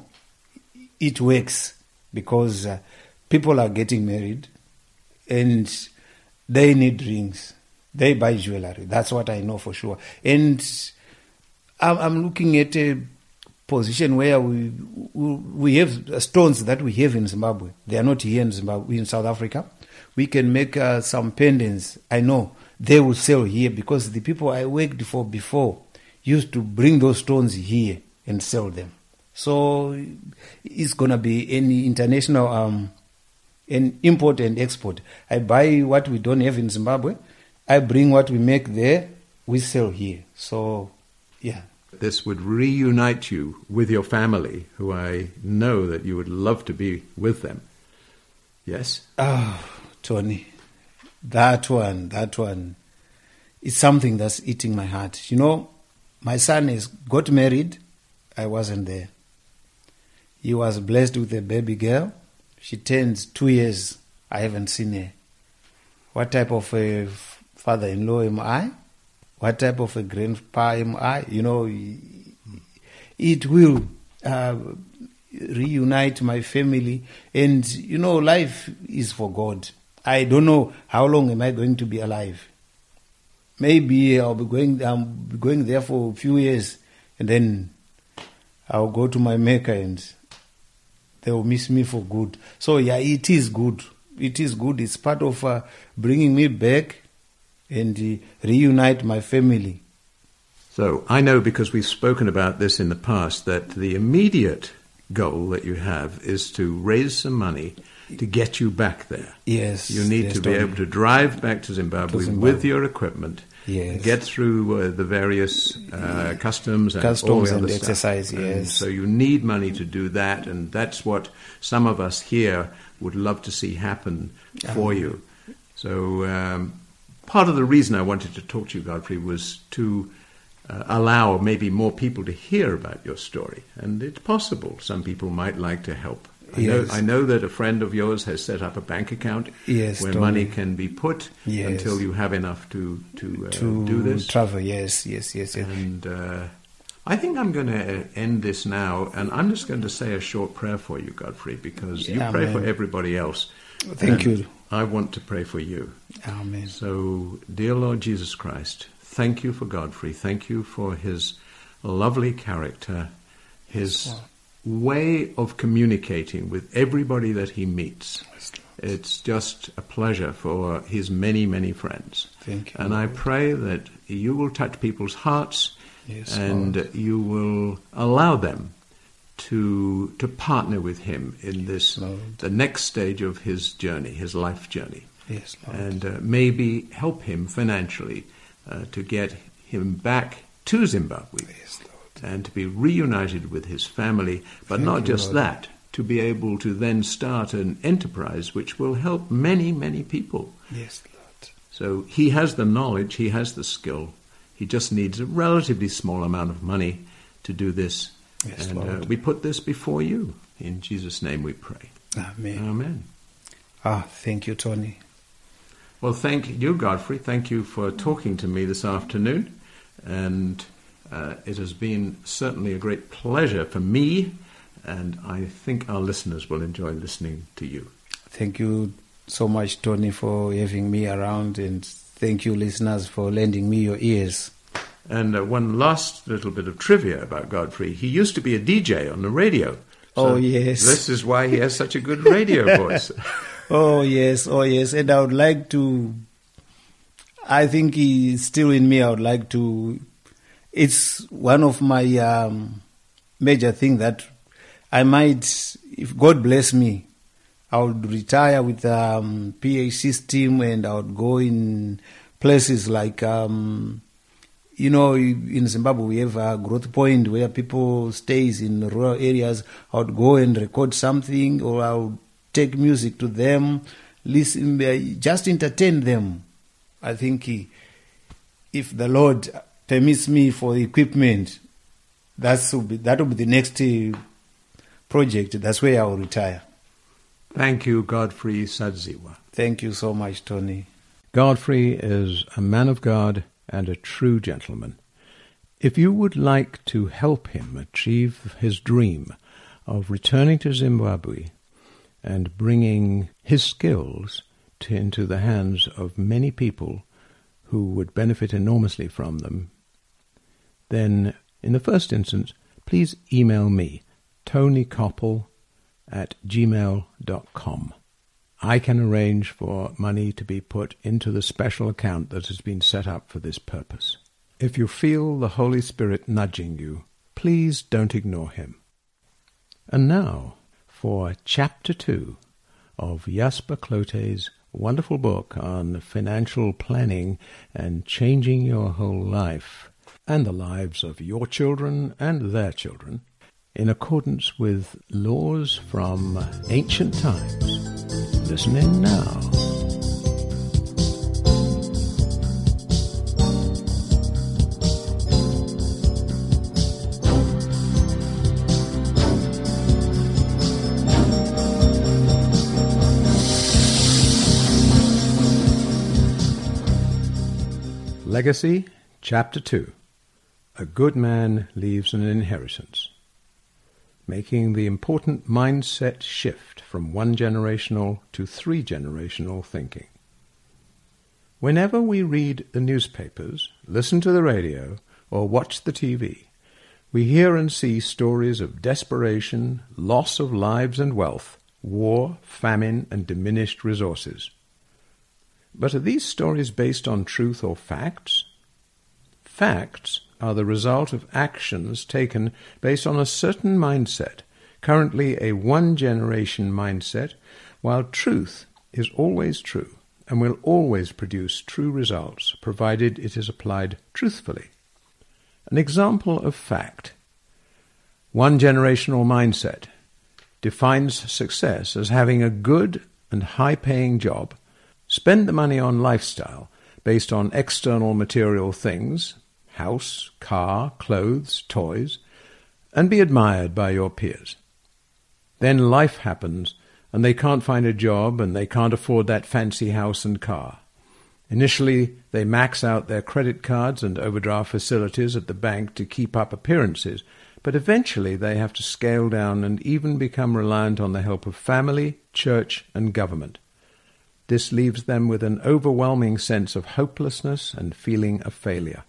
it works because uh, people are getting married and they need rings. They buy jewelry. That's what I know for sure. And I'm, I'm looking at a position where we we have stones that we have in Zimbabwe. They are not here in Zimbabwe, in South Africa. We can make uh, some pendants. I know they will sell here because the people I worked for before used to bring those stones here and sell them. So it's going to be any international um, an import and export. I buy what we don't have in Zimbabwe. I bring what we make there, we sell here. So Yeah. This would reunite you with your family, who I know that you would love to be with them. Yes? Oh, Tony, that one, that one, it's something that's eating my heart. You know, my son has got married. I wasn't there. He was blessed with a baby girl. She turns two years. I haven't seen her. What type of a father-in-law am I? What type of a grandpa am I? You know, it will uh, reunite my family. And, you know, life is for God. I don't know how long am I going to be alive. Maybe I'll be going, I'll be going there for a few years, and then I'll go to my Maker and they will miss me for good. So, yeah, it is good. It is good. It's part of uh, bringing me back and uh, reunite my family. So I know, because we've spoken about this in the past, that the immediate goal that you have is to raise some money to get you back there. Yes. You need yes, to be Tony. able to drive back to Zimbabwe, To Zimbabwe. with your equipment, Yes. get through uh, the various uh, customs and Customs all the and other stuff. exercise, And yes. so you need money to do that, and that's what some of us here would love to see happen for you. So um, part of the reason I wanted to talk to you, Godfrey, was to uh, allow maybe more people to hear about your story. And it's possible some people might like to help. I, Yes. know, I know that a friend of yours has set up a bank account Yes, where Tony. money can be put Yes. until you have enough to, to, uh, to do this. travel. Yes, yes, yes, yes. And uh, I think I'm going to end this now, and I'm just going to say a short prayer for you, Godfrey, because you Yeah, pray amen. for everybody else. Thank and you. I want to pray for you. Amen. So, dear Lord Jesus Christ, thank you for Godfrey. Thank you for his lovely character, his Yes, Lord. way of communicating with everybody that he meets. Yes, Lord. It's just a pleasure for his many, many friends. Thank you, And I Lord. pray that you will touch people's hearts, Yes, and Lord. you will allow them to to partner with him in this Lord. the next stage of his journey, his life journey, Yes, Lord. and uh, maybe help him financially uh, to get him back to Zimbabwe Yes, Lord. and to be reunited with his family. But Thank not you, just Lord. that, to be able to then start an enterprise which will help many, many people. Yes, Lord. So he has the knowledge, he has the skill. He just needs a relatively small amount of money to do this. Yes, and uh, Lord. we put this before you. In Jesus' name we pray. Amen. Amen. Ah, thank you, Tony. Well, thank you, Godfrey. Thank you for talking to me this afternoon. And uh, it has been certainly a great pleasure for me, and I think our listeners will enjoy listening to you. Thank you so much, Tony, for having me around, and thank you, listeners, for lending me your ears. And uh, one last little bit of trivia about Godfrey. He used to be a D J on the radio. Oh, yes. This is why he has such a good radio voice. Oh, yes, oh, yes. And I would like to, I think he's still in me. I would like to, it's one of my um, major things that I might, if God bless me, I would retire with a um, P A system, and I would go in places like, um, you know, in Zimbabwe we have a growth point where people stays in rural areas. I would go and record something, or I would take music to them, listen, just entertain them. I think if the Lord permits me for equipment, that's will be, that will be the next uh, project. That's where I will retire. Thank you, Godfrey Sadziwa. Thank you so much, Tony. Godfrey is a man of God and a true gentleman. If you would like to help him achieve his dream of returning to Zimbabwe and bringing his skills to, into the hands of many people who would benefit enormously from them, then in the first instance, please email me, Tony Koppel at gmail dot com. I can arrange for money to be put into the special account that has been set up for this purpose. If you feel the Holy Spirit nudging you, please don't ignore him. And now, for Chapter two of Jasper Klote's wonderful book on financial planning and changing your whole life, and the lives of your children and their children in accordance with laws from ancient times. Listen in now. Legacy, Chapter two. A Good Man Leaves an Inheritance. Making the important mindset shift from one-generational to three-generational thinking. Whenever we read the newspapers, listen to the radio, or watch the T V, we hear and see stories of desperation, loss of lives and wealth, war, famine, and diminished resources. But are these stories based on truth or facts? Facts are the result of actions taken based on a certain mindset, currently a one-generation mindset, while truth is always true and will always produce true results, provided it is applied truthfully. An example of fact. One-generational mindset defines success as having a good and high-paying job, spend the money on lifestyle based on external material things, house, car, clothes, toys, and be admired by your peers. Then life happens, and they can't find a job, and they can't afford that fancy house and car. Initially, they max out their credit cards and overdraft facilities at the bank to keep up appearances, but eventually they have to scale down and even become reliant on the help of family, church, and government. This leaves them with an overwhelming sense of hopelessness and feeling of failure.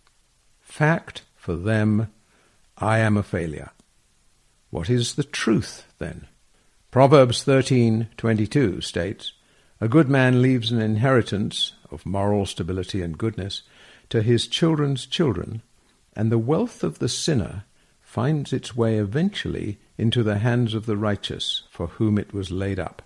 Fact for them, I am a failure. What is the truth, then? Proverbs thirteen twenty-two states, "A good man leaves an inheritance of moral stability and goodness to his children's children, and the wealth of the sinner finds its way eventually into the hands of the righteous, for whom it was laid up."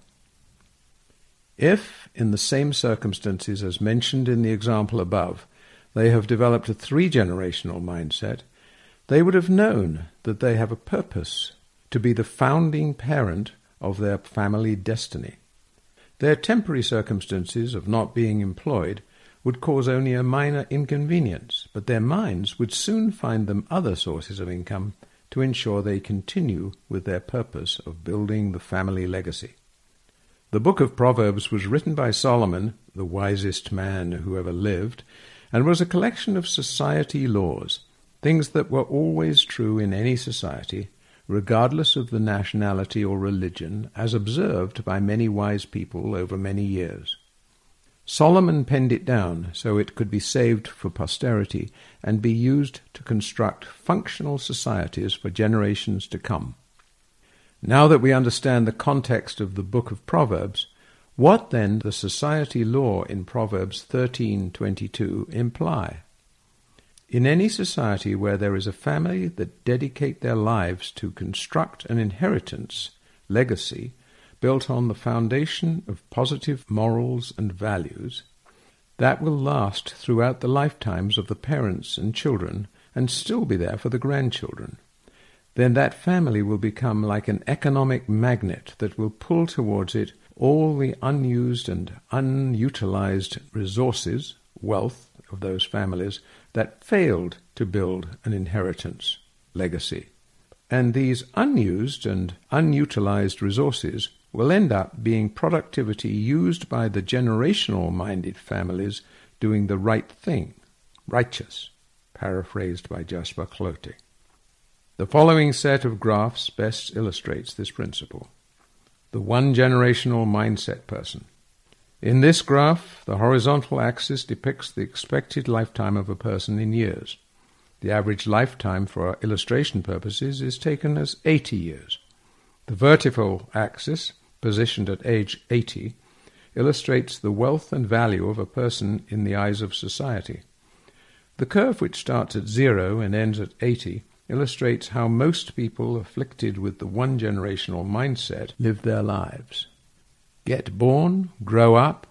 If, in the same circumstances as mentioned in the example above, they have developed a three-generational mindset, they would have known that they have a purpose to be the founding parent of their family destiny. Their temporary circumstances of not being employed would cause only a minor inconvenience, but their minds would soon find them other sources of income to ensure they continue with their purpose of building the family legacy. The book of Proverbs was written by Solomon, the wisest man who ever lived, and was a collection of society laws, things that were always true in any society, regardless of the nationality or religion, as observed by many wise people over many years. Solomon penned it down so it could be saved for posterity and be used to construct functional societies for generations to come. Now that we understand the context of the book of Proverbs, what then does the society law in Proverbs thirteen twenty-two imply? In any society where there is a family that dedicate their lives to construct an inheritance, legacy, built on the foundation of positive morals and values, that will last throughout the lifetimes of the parents and children and still be there for the grandchildren, then that family will become like an economic magnet that will pull towards it all the unused and unutilized resources, wealth of those families that failed to build an inheritance, legacy. And these unused and unutilized resources will end up being productivity used by the generational-minded families doing the right thing, righteous, paraphrased by Jasper Cloete. The following set of graphs best illustrates this principle. The one-generational mindset person. In this graph, the horizontal axis depicts the expected lifetime of a person in years. The average lifetime for our illustration purposes is taken as eighty years. The vertical axis, positioned at age eighty, illustrates the wealth and value of a person in the eyes of society. The curve, which starts at zero and ends at eighty, illustrates how most people afflicted with the one-generational mindset live their lives. Get born, grow up,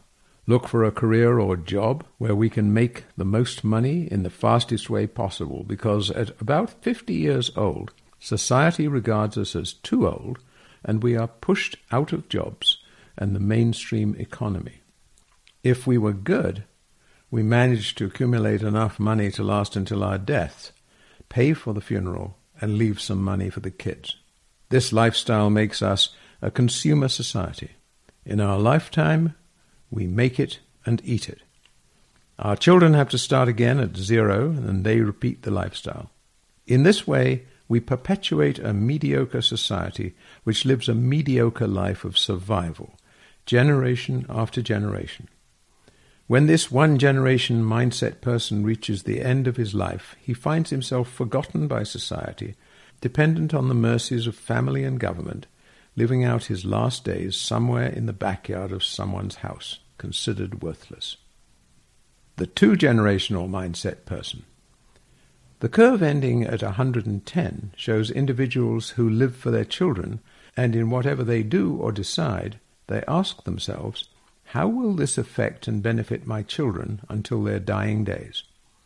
look for a career or job where we can make the most money in the fastest way possible, because at about fifty years old, society regards us as too old, and we are pushed out of jobs and the mainstream economy. If we were good, we managed to accumulate enough money to last until our deaths, pay for the funeral, and leave some money for the kids. This lifestyle makes us a consumer society. In our lifetime, we make it and eat it. Our children have to start again at zero, and they repeat the lifestyle. In this way, we perpetuate a mediocre society which lives a mediocre life of survival, generation after generation. When this one-generation mindset person reaches the end of his life, he finds himself forgotten by society, dependent on the mercies of family and government, living out his last days somewhere in the backyard of someone's house, considered worthless. The two-generational mindset person. The curve ending at one hundred ten shows individuals who live for their children, and in whatever they do or decide, they ask themselves, how will this affect and benefit my children until their dying days?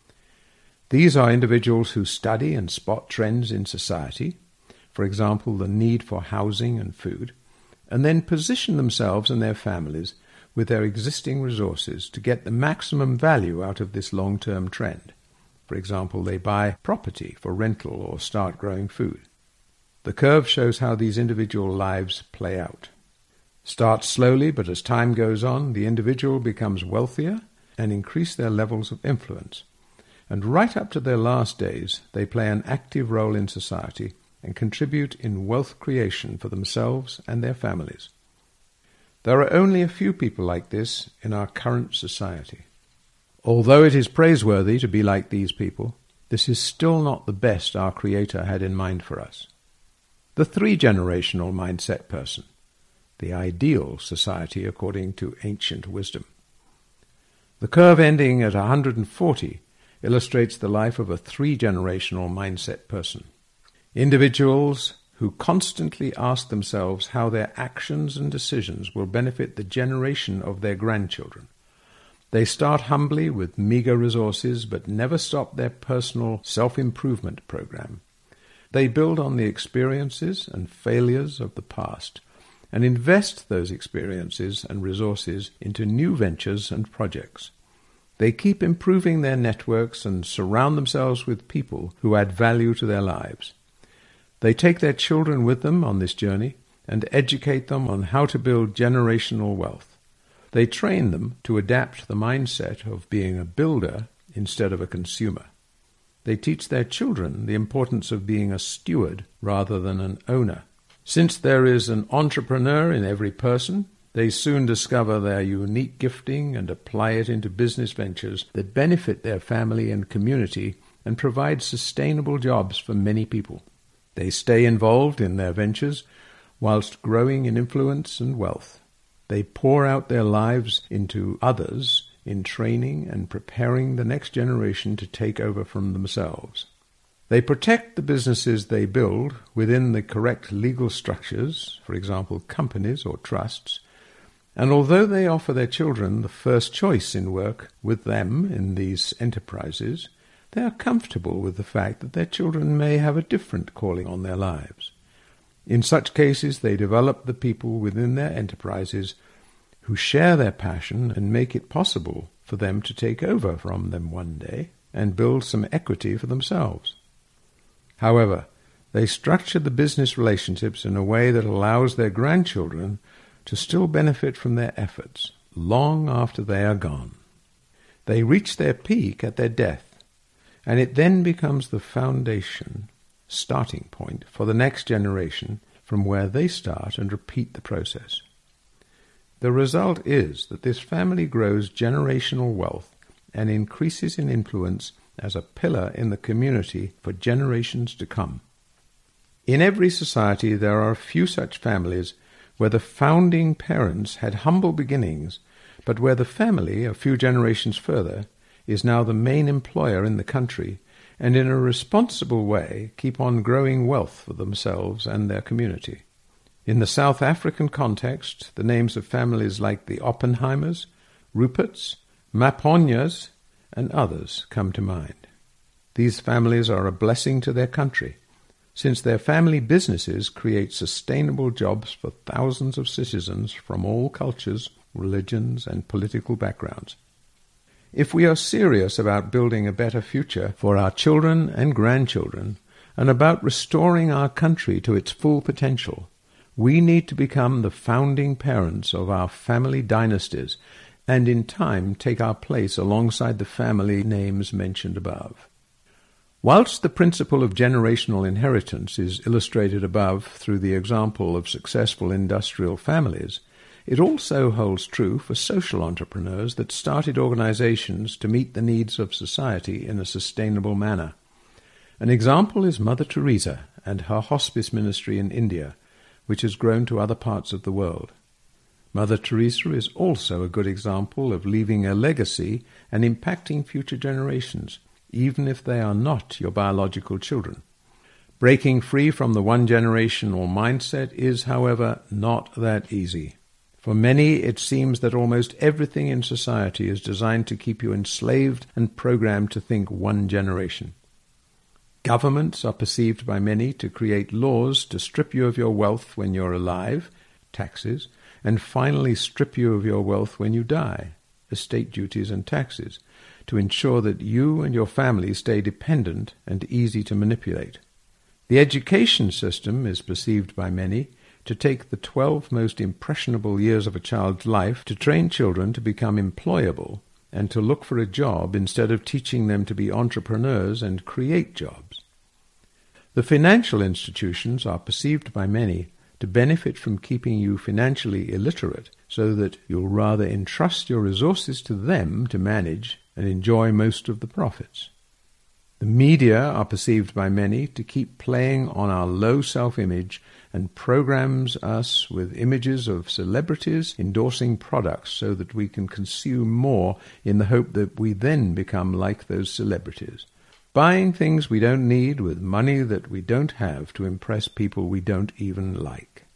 These are individuals who study and spot trends in society, for example, the need for housing and food, and then position themselves and their families with their existing resources to get the maximum value out of this long-term trend. For example, they buy property for rental or start growing food. The curve shows how these individual lives play out. Start slowly, but as time goes on, the individual becomes wealthier and increase their levels of influence. And right up to their last days, they play an active role in society and contribute in wealth creation for themselves and their families. There are only a few people like this in our current society. Although it is praiseworthy to be like these people, this is still not the best our Creator had in mind for us. The three-generational mindset person. The ideal society according to ancient wisdom. The curve ending at one hundred forty illustrates the life of a three-generational mindset person. Individuals who constantly ask themselves how their actions and decisions will benefit the generation of their grandchildren. They start humbly with meager resources but never stop their personal self-improvement program. They build on the experiences and failures of the past and invest those experiences and resources into new ventures and projects. They keep improving their networks and surround themselves with people who add value to their lives. They take their children with them on this journey and educate them on how to build generational wealth. They train them to adapt the mindset of being a builder instead of a consumer. They teach their children the importance of being a steward rather than an owner. Since there is an entrepreneur in every person, they soon discover their unique gifting and apply it into business ventures that benefit their family and community and provide sustainable jobs for many people. They stay involved in their ventures whilst growing in influence and wealth. They pour out their lives into others in training and preparing the next generation to take over from themselves. They protect the businesses they build within the correct legal structures, for example, companies or trusts, and although they offer their children the first choice in work with them in these enterprises, they are comfortable with the fact that their children may have a different calling on their lives. In such cases, they develop the people within their enterprises who share their passion and make it possible for them to take over from them one day and build some equity for themselves. However, they structure the business relationships in a way that allows their grandchildren to still benefit from their efforts long after they are gone. They reach their peak at their death, and it then becomes the foundation, starting point for the next generation from where they start and repeat the process. The result is that this family grows generational wealth and increases in influence as a pillar in the community for generations to come. In every society there are a few such families where the founding parents had humble beginnings, but where the family, a few generations further, is now the main employer in the country, and in a responsible way keep on growing wealth for themselves and their community. In the South African context, the names of families like the Oppenheimers, Ruperts, Maponyas, and others come to mind. These families are a blessing to their country, since their family businesses create sustainable jobs for thousands of citizens from all cultures, religions, and political backgrounds. If we are serious about building a better future for our children and grandchildren, and about restoring our country to its full potential, we need to become the founding parents of our family dynasties, and in time take our place alongside the family names mentioned above. Whilst the principle of generational inheritance is illustrated above through the example of successful industrial families, it also holds true for social entrepreneurs that started organizations to meet the needs of society in a sustainable manner. An example is Mother Teresa and her hospice ministry in India, which has grown to other parts of the world. Mother Teresa is also a good example of leaving a legacy and impacting future generations, even if they are not your biological children. Breaking free from the one-generational mindset is, however, not that easy. For many, it seems that almost everything in society is designed to keep you enslaved and programmed to think one generation. Governments are perceived by many to create laws to strip you of your wealth when you're alive, taxes, and finally strip you of your wealth when you die, estate duties and taxes, to ensure that you and your family stay dependent and easy to manipulate. The education system is perceived by many to take the twelve most impressionable years of a child's life to train children to become employable and to look for a job instead of teaching them to be entrepreneurs and create jobs. The financial institutions are perceived by many to benefit from keeping you financially illiterate so that you'll rather entrust your resources to them to manage and enjoy most of the profits. The media are perceived by many to keep playing on our low self-image and programs us with images of celebrities endorsing products so that we can consume more in the hope that we then become like those celebrities, buying things we don't need with money that we don't have to impress people we don't even like.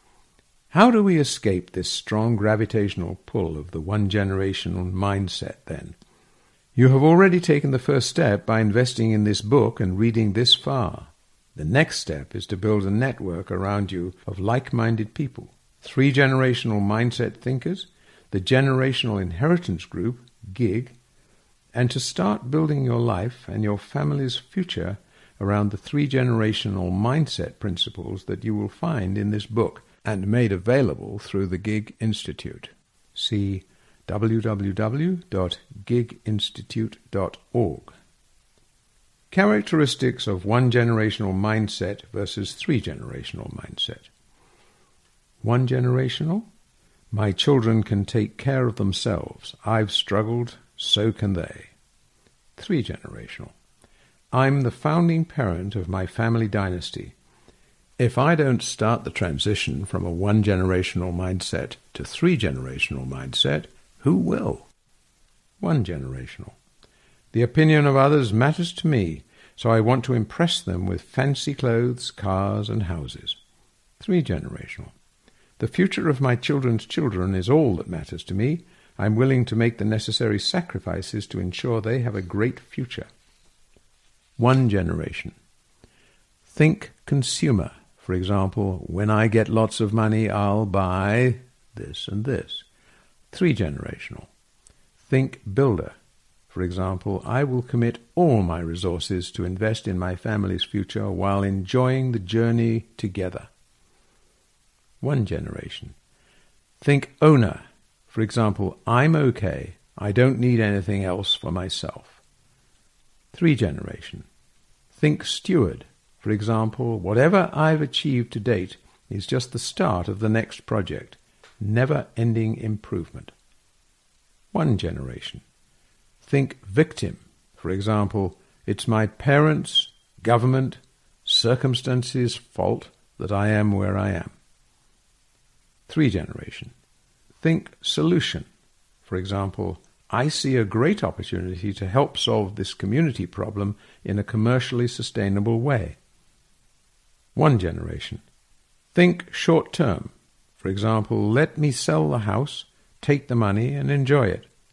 How do we escape this strong gravitational pull of the one-generational mindset, then? You have already taken the first step by investing in this book and reading this far. The next step is to build a network around you of like-minded people, three-generational mindset thinkers, the Generational Inheritance Group, GIG, and to start building your life and your family's future around the three-generational mindset principles that you will find in this book and made available through the GIG Institute. See w w w dot gig institute dot org. Characteristics of one-generational mindset versus three-generational mindset. One-generational? My children can take care of themselves. I've struggled, so can they. Three-generational. I'm the founding parent of my family dynasty. If I don't start the transition from a one-generational mindset to three-generational mindset, who will? One-generational. The opinion of others matters to me, so I want to impress them with fancy clothes, cars, and houses. Three-generational. The future of my children's children is all that matters to me. I'm willing to make the necessary sacrifices to ensure they have a great future. One generation. Think consumer. For example, when I get lots of money, I'll buy this and this. Three-generational. Think builder. For example, I will commit all my resources to invest in my family's future while enjoying the journey together. One generation. Think owner. For example, I'm okay. I don't need anything else for myself. Three generation. Think steward. For example, whatever I've achieved to date is just the start of the next project. Never-ending improvement. One generation. Think victim. For example, it's my parents', government, circumstances' fault that I am where I am. Three generation. Think solution. For example, I see a great opportunity to help solve this community problem in a commercially sustainable way. One generation. Think short term. For example, let me sell the house, take the money, and enjoy it.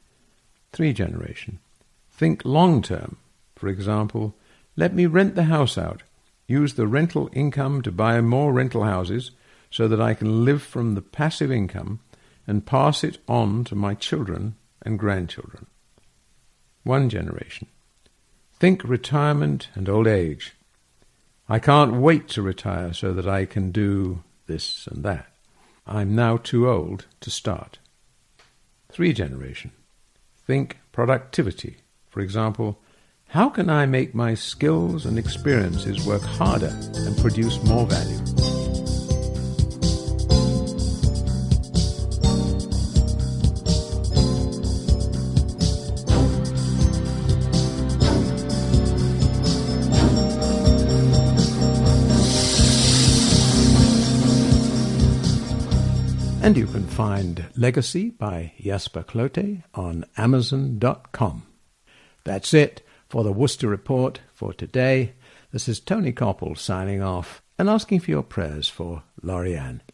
Three generation. Think long term. For example, let me rent the house out, use the rental income to buy more rental houses so that I can live from the passive income and pass it on to my children and grandchildren. One generation. Think retirement and old age. I can't wait to retire so that I can do this and that. I'm now too old to start. Three generation. Think productivity. For example, how can I make my skills and experiences work harder and produce more value? And you can find Legacy by Jasper Clote on amazon dot com. That's it for the Worcester Report for today. This is Tony Koppel signing off and asking for your prayers for Lori-Ann.